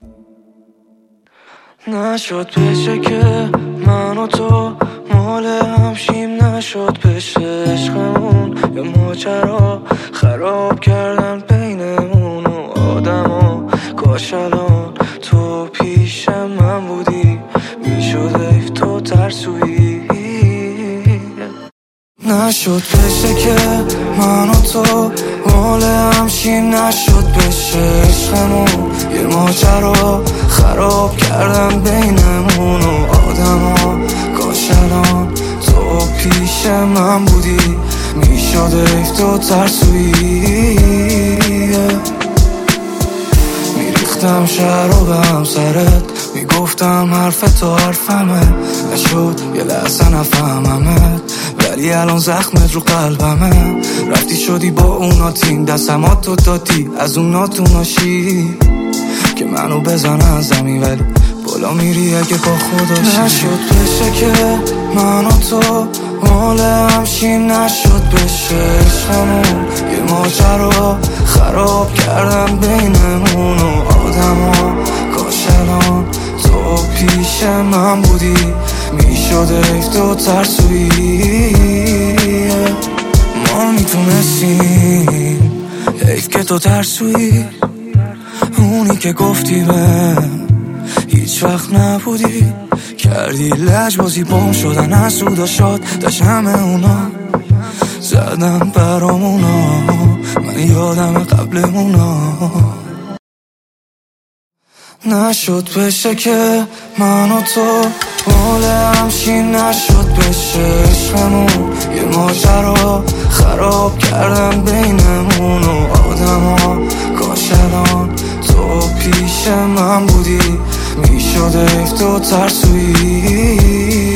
نشد بشه که من و تو مال همشیم، نشد بشه عشقمون یه ماجرا خراب کردن بینمون و آدما. کاش الان تو پیش من بودی، میشد حیف تو ترسویی. نشد بشه که من و تو مال همشیم، نشد بشه عشقمون یه ماجرا خراب کردن بینمون و آدما. کاش الان تو پیش من بودی، میشد حیف تو ترسویی. میریختم شهر رو به همسرت، میگفتم حرف تو حرفمه، نشد یه لحظه نفهممت، ولی الان زخمت رو قلبمه. رفتی شدی با اونا تیم، دستمات تو دادی از اونا تو ناشی که منو بزنه از زمین، ولی بالا میری اگه با خودشی. نشد بشه که من و تو مال همشیم، نشد بشه عشقمون یه ماجرا خراب کردن بینمون و آدما. کاش الان تو پیش من بودی، میشد حیف تو ترسویی. ما میتونستیم، حیف که تو ترسویی. اونی که گفتی من هیچ وقت نبودی، کردی لجبازی بام شدن از سودا شاد داشت همه اونا زدن برامونا، من یادم قبلمونا. نشد بشه که من و تو مال همشیم، نشد بشه عشقمون یه ماجرا خراب کردن بینمون و آدما. کاش الان تو پیش من بودی، میشد حیف تو ترسویی.